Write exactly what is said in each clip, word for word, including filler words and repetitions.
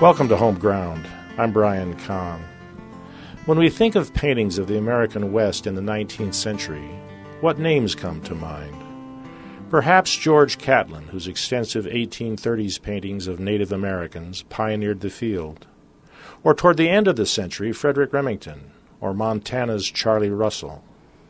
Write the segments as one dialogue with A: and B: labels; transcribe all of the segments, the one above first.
A: Welcome to Home Ground. I'm Brian Kahn. When we think of paintings of the American West in the nineteenth century, what names come to mind? Perhaps George Catlin, whose extensive eighteen thirties paintings of Native Americans pioneered the field. Or toward the end of the century, Frederick Remington, or Montana's Charlie Russell.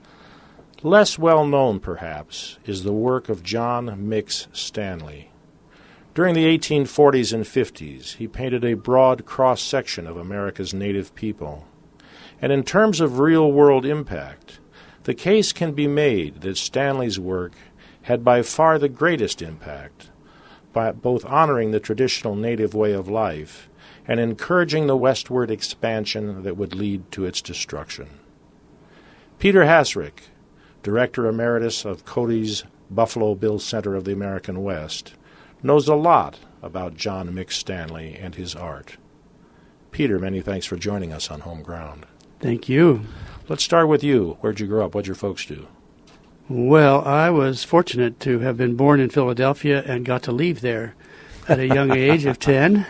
A: Less well known, perhaps, is the work of John Mix Stanley. During the eighteen forties and fifties, he painted a broad cross-section of America's native people. And in terms of real-world impact, the case can be made that Stanley's work had by far the greatest impact, by both honoring the traditional native way of life and encouraging the westward expansion that would lead to its destruction. Peter Hasrick, Director Emeritus of Cody's Buffalo Bill Center of the American West, knows a lot about John Mix Stanley and his art. Peter, many thanks for joining us on Home Ground.
B: Thank you.
A: Let's start with you. Where'd you grow up? What'd your folks do?
B: Well, I was fortunate to have been born in Philadelphia and got to leave there at a young age of ten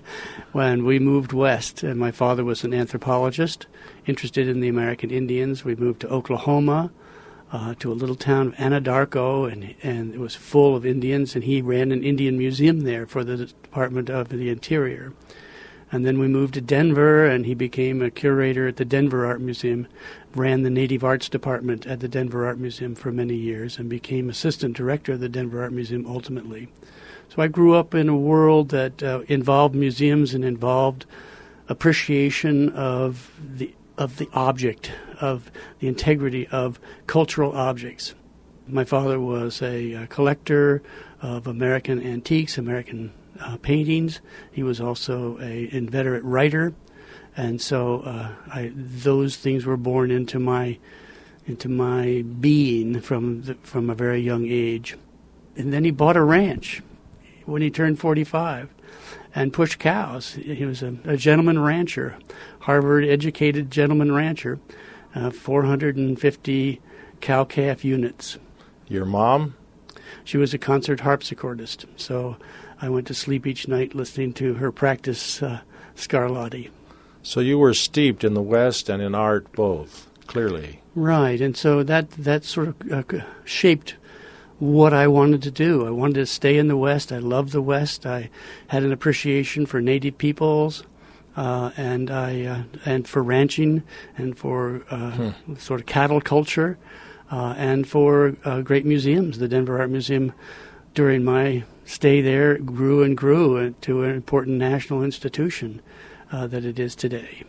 B: when we moved west. And my father was an anthropologist interested in the American Indians. We moved to Oklahoma, uh, to a little town of Anadarko, and, and it was full of Indians, and he ran an Indian museum there for the Department of the Interior. And then we moved to Denver, and he became a curator at the Denver Art Museum, ran the Native Arts Department at the Denver Art Museum for many years, and became assistant director of the Denver Art Museum ultimately. So I grew up in a world that uh, involved museums and involved appreciation of the of the object, of the integrity of cultural objects. My father was a, a collector of American antiques, American uh, paintings. He was also a inveterate writer, and so uh, I, those things were born into my into my being from the, from a very young age. And then he bought a ranch when he turned forty-five and pushed cows. He was a, a gentleman rancher, Harvard-educated gentleman rancher, uh, four hundred fifty cow-calf units.
A: Your mom?
B: She was a concert harpsichordist, so I went to sleep each night listening to her practice uh, Scarlatti.
A: So you were steeped in the West and in art both, clearly.
B: Right, and so that, that sort of uh, shaped what I wanted to do. I wanted to stay in the West. I loved the West. I had an appreciation for native peoples, uh, and I uh, and for ranching, and for uh, hmm. sort of cattle culture, uh, and for uh, great museums. The Denver Art Museum, during my stay there, grew and grew to an important national institution uh, that it is today.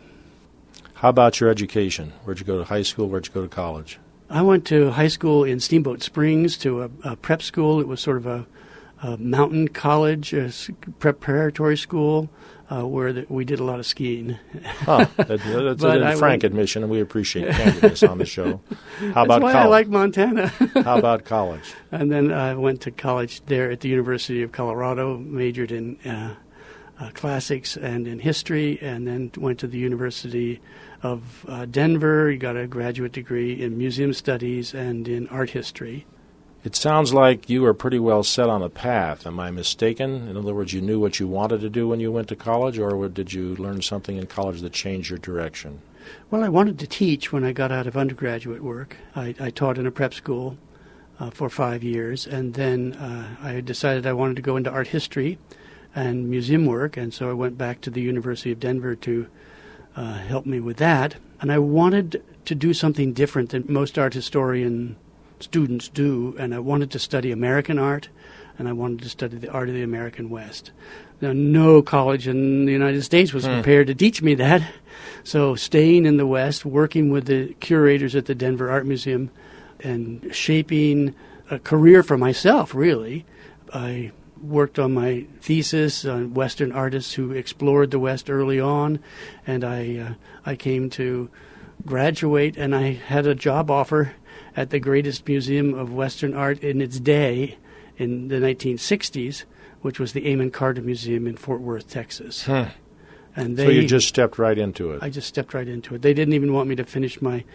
A: How about your education? Where'd you go to high school? Where'd you go to college?
B: I went to high school in Steamboat Springs, to a, a prep school. It was sort of a, a mountain college, a preparatory school, uh, where the, we did a lot of skiing.
A: Oh, that, that's a frank went, admission, and we appreciate candidness on the show. How about
B: that's why
A: college?
B: I like Montana.
A: How about college?
B: And then I went to college there at the University of Colorado, majored in uh, uh, classics and in history, and then went to the University of uh, Denver. You got a graduate degree in museum studies and in art history.
A: It sounds like you were pretty well set on a path. Am I mistaken? In other words, you knew what you wanted to do when you went to college, or did you learn something in college that changed your direction?
B: Well, I wanted to teach when I got out of undergraduate work. I, I taught in a prep school uh, for five years, and then uh, I decided I wanted to go into art history and museum work, and so I went back to the University of Denver to Uh, helped me with that, and I wanted to do something different than most art historian students do, and I wanted to study American art, and I wanted to study the art of the American West. Now, no college in the United States was hmm. prepared to teach me that, so staying in the West, working with the curators at the Denver Art Museum, and shaping a career for myself, really. I worked on my thesis on Western artists who explored the West early on, and I uh, I came to graduate, and I had a job offer at the greatest museum of Western art in its day in the nineteen sixties, which was the Amon Carter Museum in Fort Worth, Texas.
A: Huh.
B: And they,
A: so you just stepped right into it.
B: I just stepped right into it. They didn't even want me to finish my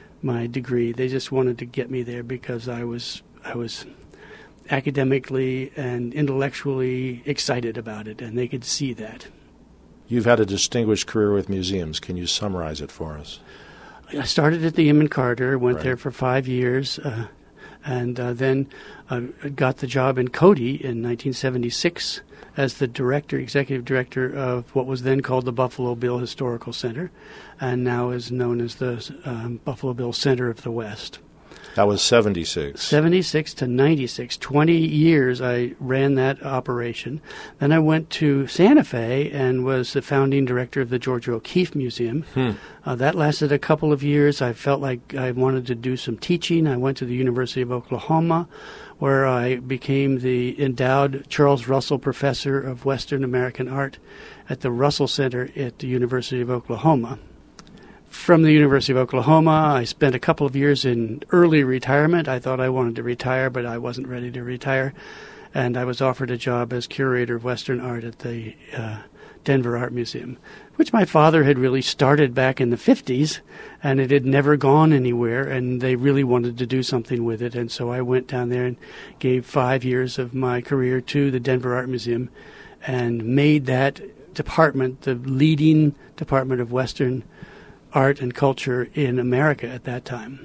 B: my degree. They just wanted to get me there because I was I was academically and intellectually excited about it, and they could see that.
A: You've had a distinguished career with museums. Can you summarize it for us?
B: I started at the Inman Carter, went
A: Right.
B: there for five years, uh, and uh, then uh, got the job in Cody in nineteen seventy-six as the director, executive director of what was then called the Buffalo Bill Historical Center, and now is known as the um, Buffalo Bill Center of the West.
A: That was seventy-six.
B: seventy-six to ninety-six, twenty years I ran that operation. Then I went to Santa Fe and was the founding director of the Georgia O'Keeffe Museum.
A: Hmm.
B: Uh, that lasted a couple of years. I felt like I wanted to do some teaching. I went to the University of Oklahoma, where I became the endowed Charles Russell Professor of Western American Art at the Russell Center at the University of Oklahoma. From the University of Oklahoma, I spent a couple of years in early retirement. I thought I wanted to retire, but I wasn't ready to retire. And I was offered a job as curator of Western art at the uh, Denver Art Museum, which my father had really started back in the fifties, and it had never gone anywhere, and they really wanted to do something with it. And so I went down there and gave five years of my career to the Denver Art Museum and made that department the leading department of Western art and culture in America at that time.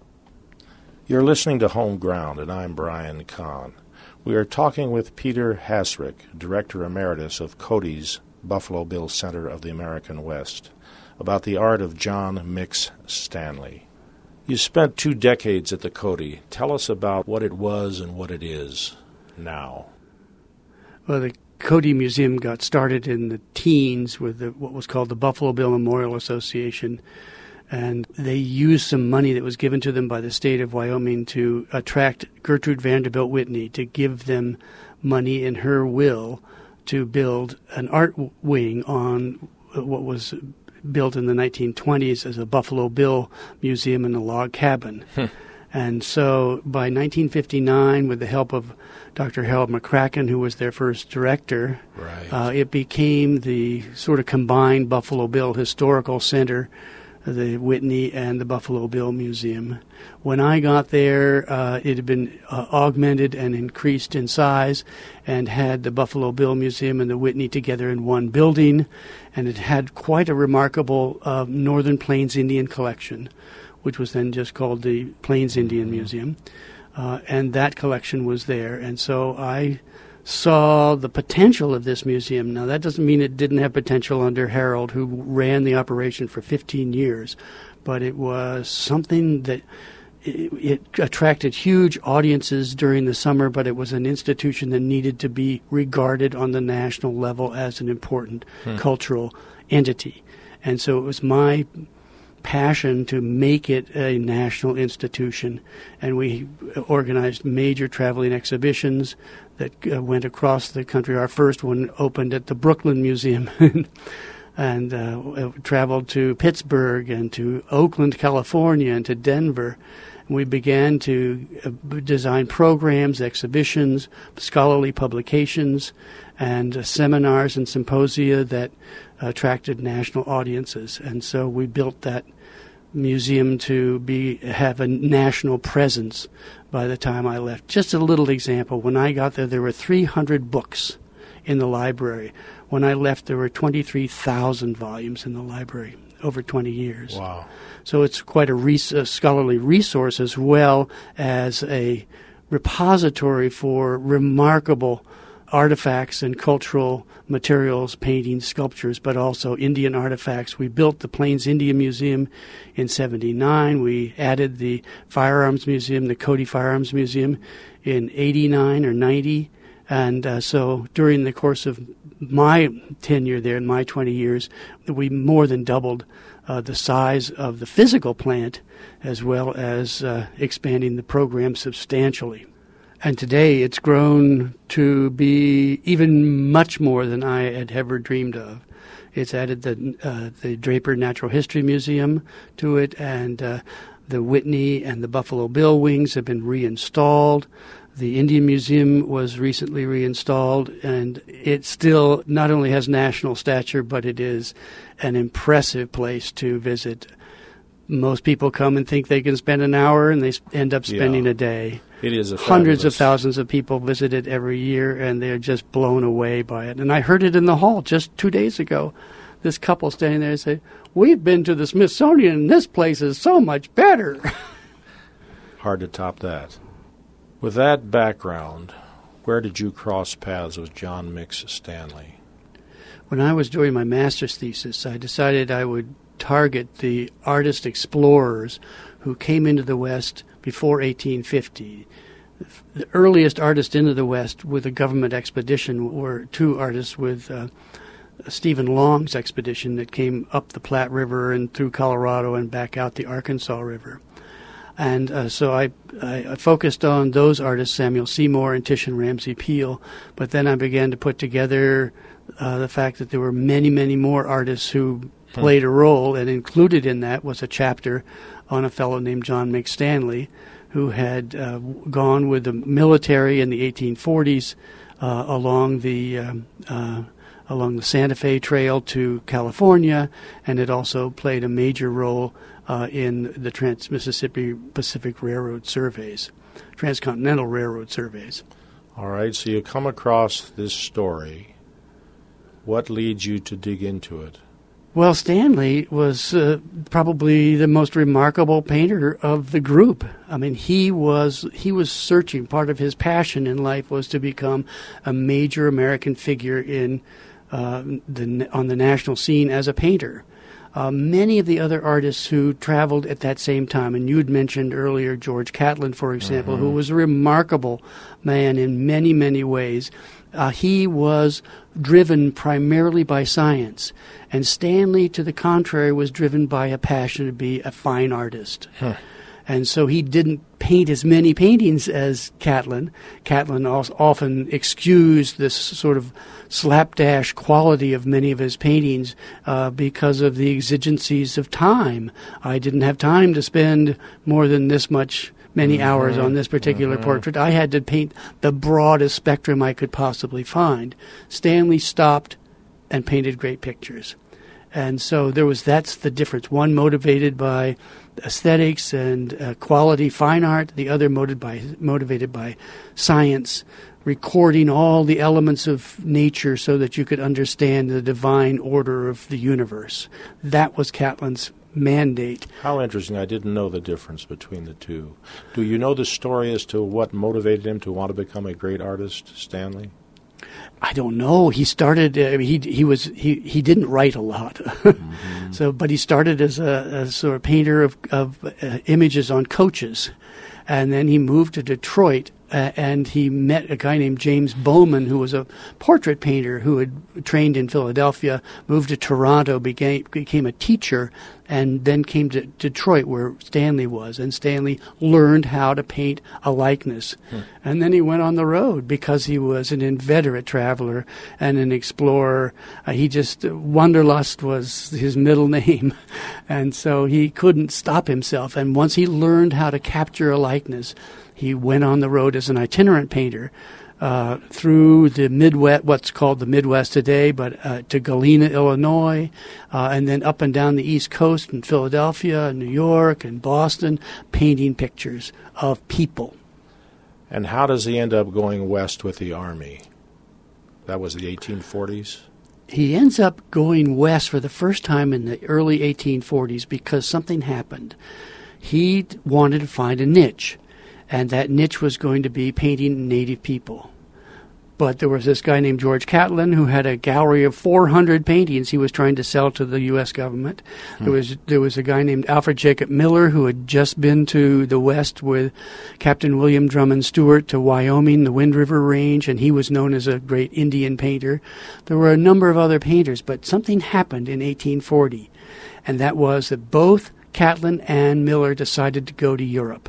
A: You're listening to Home Ground, and I'm Brian Kahn. We are talking with Peter Hasrick, Director Emeritus of Cody's Buffalo Bill Center of the American West, about the art of John Mix Stanley. You spent two decades at the Cody. Tell us about what it was and what it is now.
B: Well, the Cody Museum got started in the teens with the, what was called the Buffalo Bill Memorial Association, and they used some money that was given to them by the state of Wyoming to attract Gertrude Vanderbilt Whitney, to give them money in her will to build an art wing on what was built in the nineteen twenties as a Buffalo Bill Museum in a log cabin. And so by nineteen fifty-nine, with the help of Doctor Harold McCracken, who was their first director,
A: right.
B: uh, it became the sort of combined Buffalo Bill Historical Center, the Whitney and the Buffalo Bill Museum. When I got there, uh, it had been uh, augmented and increased in size and had the Buffalo Bill Museum and the Whitney together in one building, and it had quite a remarkable uh, Northern Plains Indian collection, which was then just called the Plains Indian Museum. Uh, and that collection was there. And so I saw the potential of this museum. Now, that doesn't mean it didn't have potential under Harold, who ran the operation for fifteen years. But it was something that it, it attracted huge audiences during the summer, but it was an institution that needed to be regarded on the national level as an important hmm. cultural entity. And so it was my passion to make it a national institution, and we organized major traveling exhibitions that uh, went across the country. Our first one opened at the Brooklyn Museum and uh, traveled to Pittsburgh and to Oakland, California, and to Denver. And we began to uh, design programs, exhibitions, scholarly publications, and uh, seminars and symposia that attracted national audiences. And so we built that museum to be have a national presence by the time I left. Just a little example. When I got there, there were three hundred books in the library. When I left, there were twenty-three thousand volumes in the library over twenty years.
A: Wow.
B: So it's quite a, res- a scholarly resource as well as a repository for remarkable artifacts and cultural materials, paintings, sculptures, but also Indian artifacts. We built the Plains Indian Museum in seventy-nine. We added the Firearms Museum, the Cody Firearms Museum, in eighty-nine or ninety. And uh, so during the course of my tenure there, in my twenty years, we more than doubled uh, the size of the physical plant, as well as uh, expanding the program substantially. And today it's grown to be even much more than I had ever dreamed of. It's added the uh, the Draper Natural History Museum to it, and uh, the Whitney and the Buffalo Bill wings have been reinstalled. The Indian Museum was recently reinstalled, and it still not only has national stature, but it is an impressive place to visit. Most people come and think they can spend an hour, and they end up spending
A: yeah.
B: a day.
A: It is a
B: hundreds of
A: fabulous-
B: thousands of people visit it every year, and they're just blown away by it. And I heard it in the hall just two days ago. This couple standing there said, "We've been to the Smithsonian, and this place is so much better."
A: Hard to top that. With that background, where did you cross paths with John Mix Stanley?
B: When I was doing my master's thesis, I decided I would target the artist explorers who came into the West before eighteen fifty. The earliest artists into the West with a government expedition were two artists with uh, Stephen Long's expedition that came up the Platte River and through Colorado and back out the Arkansas River. And uh, so I, I, I focused on those artists, Samuel Seymour and Titian Ramsey Peale, but then I began to put together uh, the fact that there were many, many more artists who played a role, and included in that was a chapter on a fellow named John Mix Stanley, who had uh, gone with the military in the eighteen forties uh, along the um, uh, along the Santa Fe Trail to California, and had also played a major role uh, in the Trans-Mississippi Pacific Railroad surveys, Transcontinental Railroad surveys.
A: All right, so you come across this story. What leads you to dig into it?
B: Well, Stanley was uh, probably the most remarkable painter of the group. I mean, he was he was searching. Part of his passion in life was to become a major American figure in uh, the on the national scene as a painter. Uh, many of the other artists who traveled at that same time, and you had mentioned earlier George Catlin, for example, mm-hmm. who was a remarkable man in many, many ways. Uh, he was driven primarily by science, and Stanley, to the contrary, was driven by a passion to be a fine artist. Huh. And so he didn't paint as many paintings as Catlin. Catlin also often excused this sort of slapdash quality of many of his paintings uh, because of the exigencies of time. I didn't have time to spend more than this much many mm-hmm. hours on this particular mm-hmm. portrait. I had to paint the broadest spectrum I could possibly find. Stanley stopped and painted great pictures. And so there was that's the difference. One motivated by aesthetics and uh, quality fine art, the other motivated by, motivated by science, recording all the elements of nature so that you could understand the divine order of the universe. That was Catlin's mandate.
A: How interesting. I didn't know the difference between the two. Do you know the story as to what motivated him to want to become a great artist, Stanley?
B: I don't know. He started. Uh, he he was he, he didn't write a lot, mm-hmm. so but he started as a, a sort of painter of of uh, images on coaches, and then he moved to Detroit. Uh, and he met a guy named James Bowman, who was a portrait painter who had trained in Philadelphia, moved to Toronto, became, became a teacher, and then came to Detroit, where Stanley was. And Stanley learned how to paint a likeness. Hmm. And then he went on the road because he was an inveterate traveler and an explorer. Uh, he just, Wanderlust was his middle name. And so he couldn't stop himself. And once he learned how to capture a likeness, he went on the road as an itinerant painter uh, through the Midwest, what's called the Midwest today, but uh, to Galena, Illinois, uh, and then up and down the East Coast in Philadelphia, and New York, and Boston, painting pictures of people.
A: And how does he end up going west with the Army? That was the eighteen forties?
B: He ends up going west for the first time in the early eighteen forties because something happened. He wanted to find a niche. And that niche was going to be painting native people. But there was this guy named George Catlin who had a gallery of four hundred paintings he was trying to sell to the U S government. Hmm. There was there was a guy named Alfred Jacob Miller who had just been to the West with Captain William Drummond Stewart to Wyoming, the Wind River Range, and he was known as a great Indian painter. There were a number of other painters, but something happened in eighteen forty, and that was that both Catlin and Miller decided to go to Europe.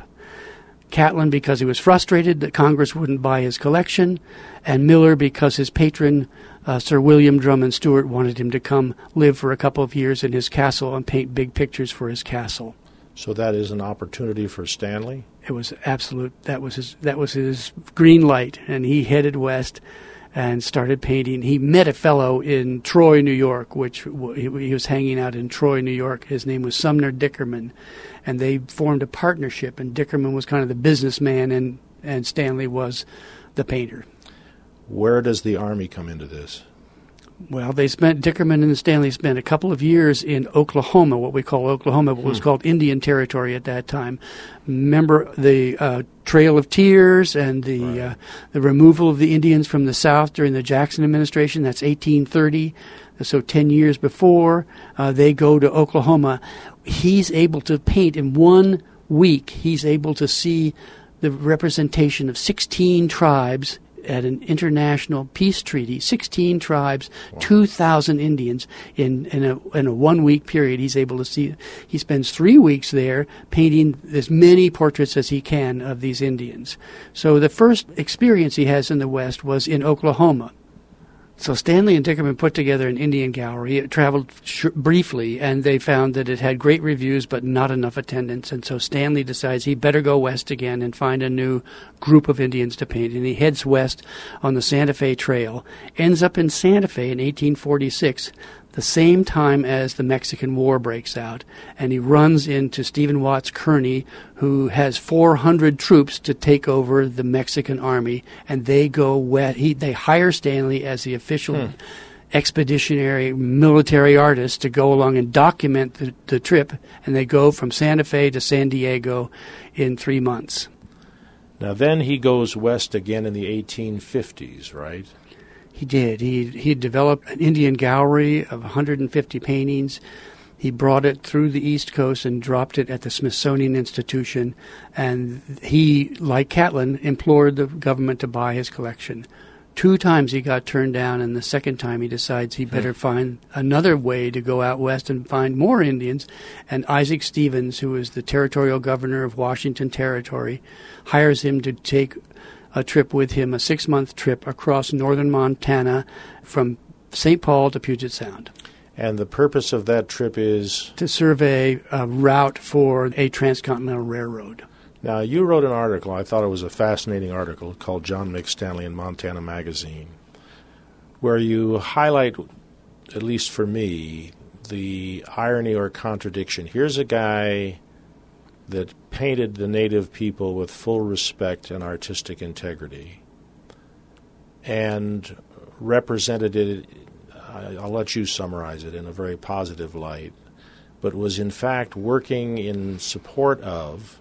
B: Catlin because he was frustrated that Congress wouldn't buy his collection, and Miller because his patron, uh, Sir William Drummond Stewart, wanted him to come live for a couple of years in his castle and paint big pictures for his castle.
A: So that is an opportunity for Stanley?
B: It was absolute. That was his, that was his green light, and he headed west and started painting. He met a fellow in Troy, New York, which he, he was hanging out in Troy, New York. His name was Sumner Dickerman, and they formed a partnership, and Dickerman was kind of the businessman, and, and Stanley was the painter.
A: Where does the Army come into this?
B: Well, they spent, Dickerman and Stanley spent a couple of years in Oklahoma, what we call Oklahoma, what was hmm. called Indian Territory at that time. Remember the uh, Trail of Tears and the right. uh, the removal of the Indians from the South during the Jackson administration? That's eighteen thirty, so ten years before. Uh, they go to Oklahoma. He's able to paint in one week. He's able to see the representation of sixteen tribes at an international peace treaty, sixteen tribes, wow. two thousand Indians in, in a, in a one-week period. He's able to see. He spends three weeks there painting as many portraits as he can of these Indians. So the first experience he has in the West was in Oklahoma. So Stanley and Dickerman put together an Indian gallery. It traveled sh- briefly, and they found that it had great reviews but not enough attendance. And so Stanley decides he better go west again and find a new group of Indians to paint. And he heads west on the Santa Fe Trail, ends up in Santa Fe in eighteen forty-six, the same time as the Mexican War breaks out. And he runs into Stephen Watts Kearny, who has four hundred troops to take over the Mexican army. And they go west. He, they hire Stanley as the official hmm. expeditionary military artist to go along and document the, the trip. And they go from Santa Fe to San Diego in three months.
A: Now then he goes west again in the eighteen fifties, right?
B: He did. He he developed an Indian gallery of one hundred fifty paintings. He brought it through the East Coast and dropped it at the Smithsonian Institution. And he, like Catlin, implored the government to buy his collection. Two times he got turned down, and the second time he decides he better find another way to go out west and find more Indians. And Isaac Stevens, who is the territorial governor of Washington Territory, hires him to take a trip with him, a six-month trip across northern Montana from Saint Paul to Puget Sound.
A: And the purpose of that trip is?
B: To survey a route for a transcontinental railroad.
A: Now, you wrote an article, I thought it was a fascinating article, called John McStanley in Montana Magazine, where you highlight, at least for me, the irony or contradiction. Here's a guy that painted the native people with full respect and artistic integrity and represented it, I'll let you summarize it, in a very positive light, but was in fact working in support of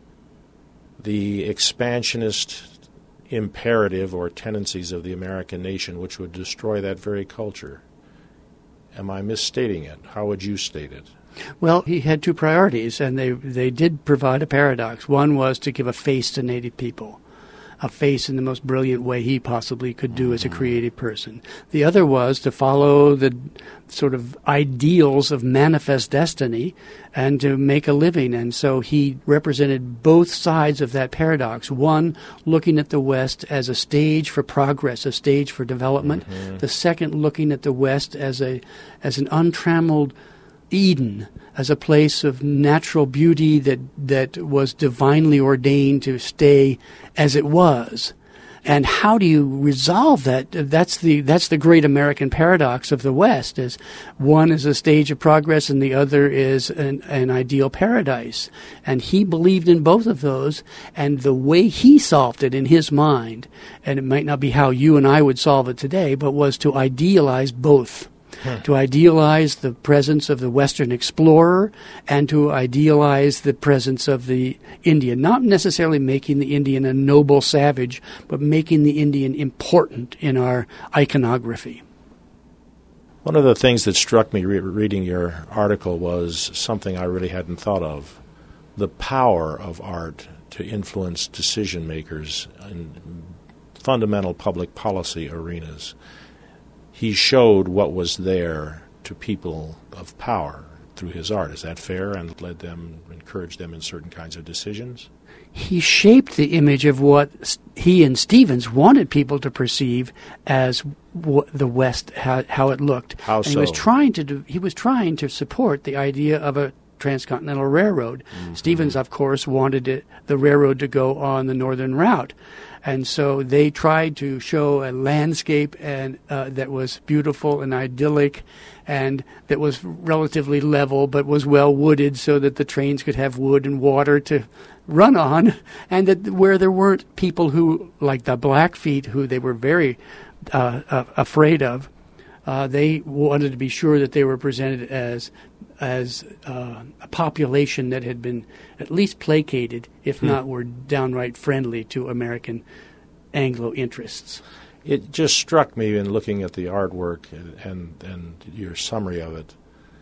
A: the expansionist imperative or tendencies of the American nation, which would destroy that very culture. Am I misstating it? How would you state it?
B: Well, he had two priorities, and they they did provide a paradox. One was to give a face to Native people, a face in the most brilliant way he possibly could do as a creative person. The other was to follow the sort of ideals of manifest destiny and to make a living. And so he represented both sides of that paradox. One, looking at the West as a stage for progress, a stage for development. Mm-hmm. The second, looking at the West as a as an untrammeled Eden, as a place of natural beauty that that was divinely ordained to stay as it was. And how do you resolve that? That's the that's the great American paradox of the West, is one is a stage of progress and the other is an, an ideal paradise. And he believed in both of those, and the way he solved it in his mind, and it might not be how you and I would solve it today, but was to idealize both. Hmm. To idealize the presence of the Western explorer and to idealize the presence of the Indian, not necessarily making the Indian a noble savage, but making the Indian important in our iconography.
A: One of the things that struck me re- reading your article was something I really hadn't thought of, the power of art to influence decision makers in fundamental public policy arenas. He showed what was there to people of power through his art. Is that fair? And led them, encouraged them in certain kinds of decisions?
B: He shaped the image of what he and Stevens wanted people to perceive as w- the West, how, how it looked.
A: How
B: and
A: so?
B: He was trying to do, he was trying to support the idea of a Transcontinental Railroad. Mm-hmm. Stevens, of course, wanted it, the railroad to go on the northern route. And so they tried to show a landscape and uh, that was beautiful and idyllic and that was relatively level but was well wooded so that the trains could have wood and water to run on, and that where there weren't people who, like the Blackfeet, who they were very uh, uh, afraid of, uh, they wanted to be sure that they were presented as as uh, a population that had been at least placated, if hmm. not were downright friendly to American Anglo interests.
A: It just struck me in looking at the artwork and, and, and your summary of it,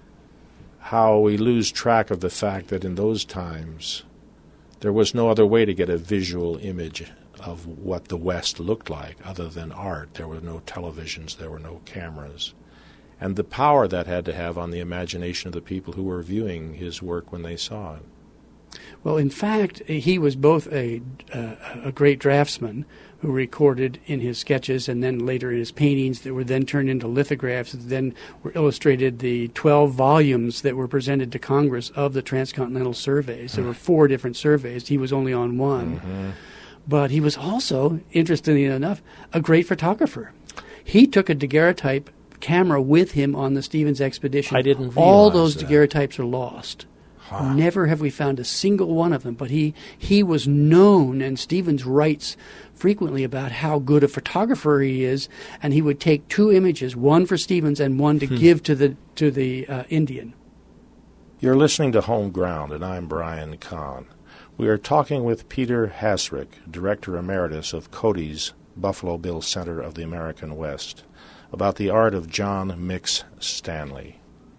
A: how we lose track of the fact that in those times there was no other way to get a visual image of what the West looked like other than art. There were no televisions, there were no cameras. And the power that had to have on the imagination of the people who were viewing his work when they saw it.
B: Well, in fact, he was both a, uh, a great draftsman who recorded in his sketches and then later in his paintings that were then turned into lithographs that then were illustrated the twelve volumes that were presented to Congress of the Transcontinental Surveys. There were four different surveys. He was only on one. Mm-hmm. But he was also, interestingly enough, a great photographer. He took a daguerreotype camera with him on the Stevens expedition.
A: I didn't realize
B: All those
A: that.
B: daguerreotypes are lost.
A: Huh.
B: Never have we found a single one of them. But he, he was known, and Stevens writes frequently about how good a photographer he is, and he would take two images, one for Stevens and one to hmm. give to the to the uh, Indian.
A: You're listening to Home Ground, and I'm Brian Kahn. We are talking with Peter Hasrick, Director Emeritus of Cody's Buffalo Bill Center of the American West, about the art of John Mix Stanley.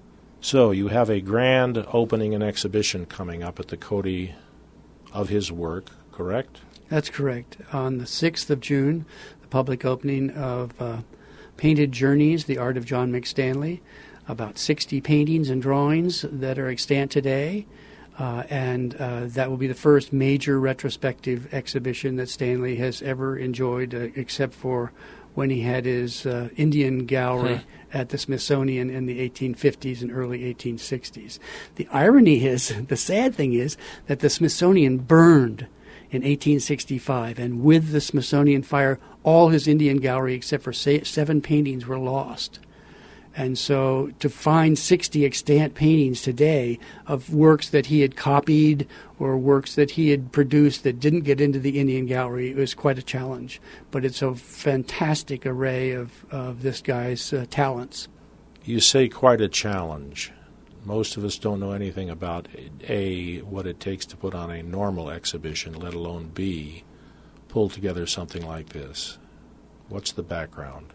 A: So you have a grand opening and exhibition coming up at the Cody of his work, correct?
B: That's correct. On the sixth of June, the public opening of uh, Painted Journeys, the art of John Mix Stanley, about sixty paintings and drawings that are extant today. Uh, and uh, that will be the first major retrospective exhibition that Stanley has ever enjoyed, uh, except for when he had his uh, Indian gallery huh. at the Smithsonian in the eighteen fifties and early eighteen sixties. The irony is, the sad thing is, that the Smithsonian burned in eighteen sixty-five, and with the Smithsonian fire, all his Indian gallery, except for say, seven paintings, were lost. And so to find sixty extant paintings today of works that he had copied or works that he had produced that didn't get into the Indian gallery, it was quite a challenge. But it's a fantastic array of, of this guy's uh, talents.
A: You say quite a challenge. Most of us don't know anything about, A, what it takes to put on a normal exhibition, let alone, B, pull together something like this. What's the background?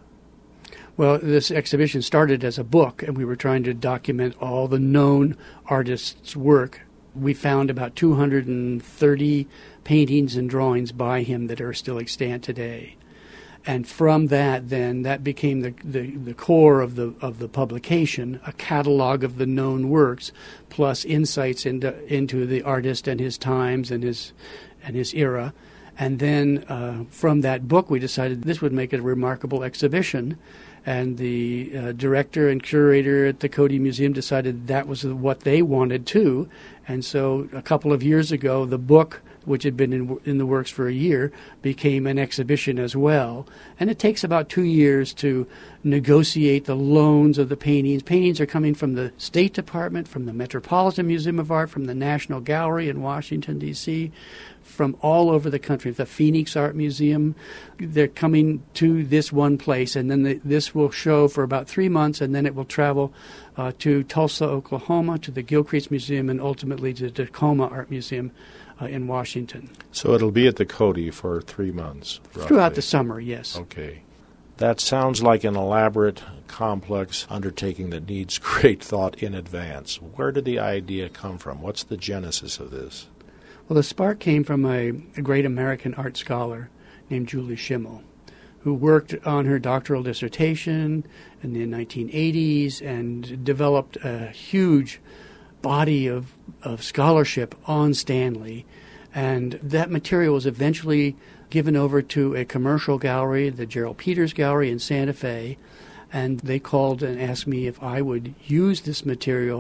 B: Well, this exhibition started as a book, and we were trying to document all the known artists' work. We found about two hundred thirty paintings and drawings by him that are still extant today. And from that, then, that became the, the, the core of the of the publication, a catalog of the known works, plus insights into into the artist and his times and his and his era. And then uh, from that book, we decided this would make it a remarkable exhibition. And the uh, director and curator at the Cody Museum decided that was what they wanted too. And so a couple of years ago, the book, which had been in, in the works for a year, became an exhibition as well. And it takes about two years to negotiate the loans of the paintings. Paintings are coming from the State Department, from the Metropolitan Museum of Art, from the National Gallery in Washington, D C, from all over the country. The Phoenix Art Museum, they're coming to this one place, and then the, this will show for about three months, and then it will travel uh, to Tulsa, Oklahoma, to the Gilcrease Museum, and ultimately to the Tacoma Art Museum uh, in Washington.
A: So it'll be at the Cody for three months, roughly.
B: Throughout the summer, yes.
A: Okay. That sounds like an elaborate, complex undertaking that needs great thought in advance. Where did the idea come from? What's the genesis of this?
B: Well, the spark came from a, a great American art scholar named Julie Schimmel, who worked on her doctoral dissertation in the nineteen eighties and developed a huge body of, of scholarship on Stanley. And that material was eventually given over to a commercial gallery, the Gerald Peters Gallery in Santa Fe, and they called and asked me if I would use this material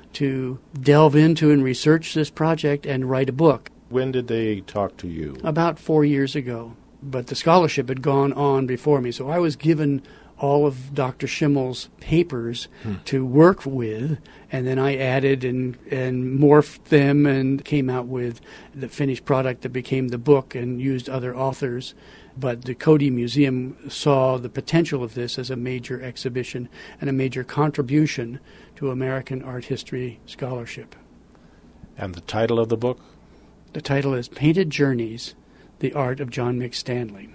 B: to delve into and research this project and write a book.
A: When did they talk to you?
B: About four years ago. But the scholarship had gone on before me, so I was given all of Doctor Schimmel's papers hmm. to work with, and then I added and, and morphed them and came out with the finished product that became the book and used other authors. But the Cody Museum saw the potential of this as a major exhibition and a major contribution to American art history scholarship.
A: And the title of the book?
B: The title is Painted Journeys, The Art of John McStanley.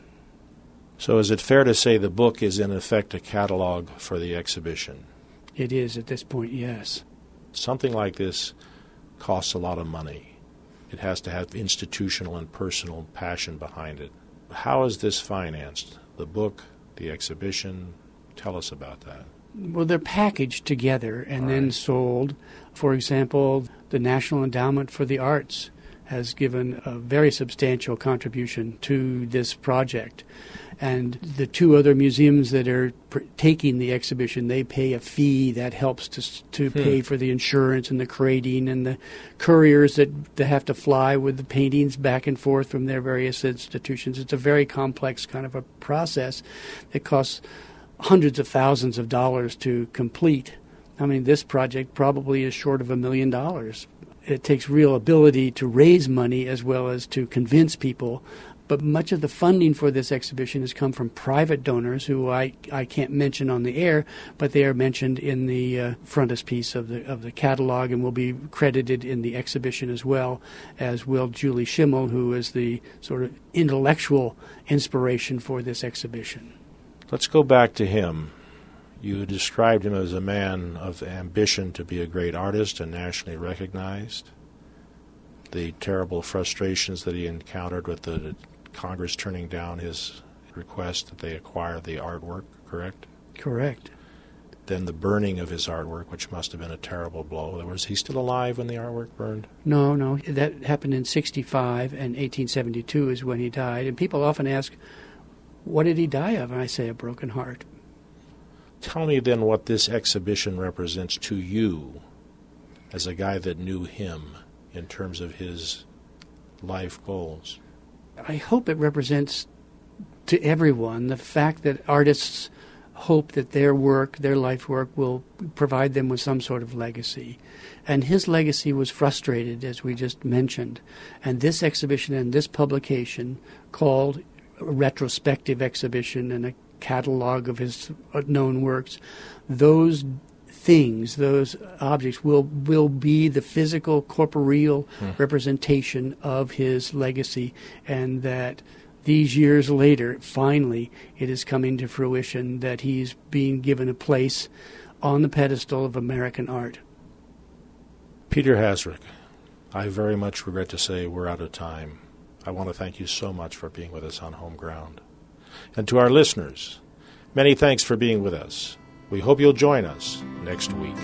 A: So is it fair to say the book is in effect a catalog for the exhibition?
B: It is at this point, yes.
A: Something like this costs a lot of money. It has to have institutional and personal passion behind it. How is this financed? The book, the exhibition? Tell us about that.
B: Well, they're packaged together and
A: All
B: then
A: right.
B: sold. For example, the National Endowment for the Arts has given a very substantial contribution to this project. And the two other museums that are pr- taking the exhibition, they pay a fee that helps to to hmm. pay for the insurance and the crating and the couriers that, that have to fly with the paintings back and forth from their various institutions. It's a very complex kind of a process that costs hundreds of thousands of dollars to complete. I mean, this project probably is short of a million dollars. It takes real ability to raise money as well as to convince people. But much of the funding for this exhibition has come from private donors who I, I can't mention on the air, but they are mentioned in the uh, frontispiece of the of the catalog and will be credited in the exhibition as well, as will Julie Schimmel, who is the sort of intellectual inspiration for this exhibition.
A: Let's go back to him. You described him as a man of ambition to be a great artist and nationally recognized. The terrible frustrations that he encountered with the Congress turning down his request that they acquire the artwork, correct?
B: Correct.
A: Then the burning of his artwork, which must have been a terrible blow. Was he still alive when the artwork burned?
B: No, no. That happened in sixty-five, and eighteen seventy-two is when he died. And people often ask, what did he die of? And I say, a broken heart.
A: Tell me then what this exhibition represents to you as a guy that knew him in terms of his life goals.
B: I hope it represents to everyone the fact that artists hope that their work, their life work, will provide them with some sort of legacy. And his legacy was frustrated, as we just mentioned. And this exhibition and this publication, called a retrospective exhibition and a catalog of his known works, those things, those objects will will be the physical, corporeal hmm. representation of his legacy, and that these years later, finally, it is coming to fruition that he's being given a place on the pedestal of American art.
A: Peter Hasrick, I very much regret to say we're out of time. I want to thank you so much for being with us on Home Ground. And to our listeners, many thanks for being with us. We hope you'll join us next week.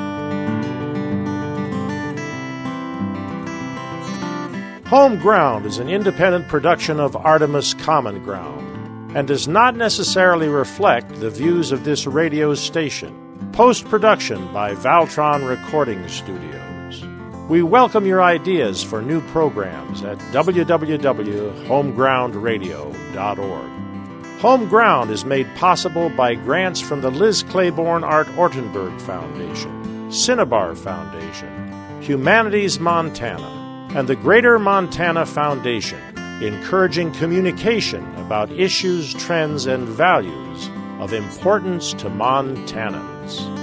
A: Home Ground is an independent production of Artemis Common Ground and does not necessarily reflect the views of this radio station. Post-production by Valtron Recording Studios. We welcome your ideas for new programs at w w w dot home ground radio dot org. Home Ground is made possible by grants from the Liz Claiborne Art Ortenberg Foundation, Cinnabar Foundation, Humanities Montana, and the Greater Montana Foundation, encouraging communication about issues, trends, and values of importance to Montanans.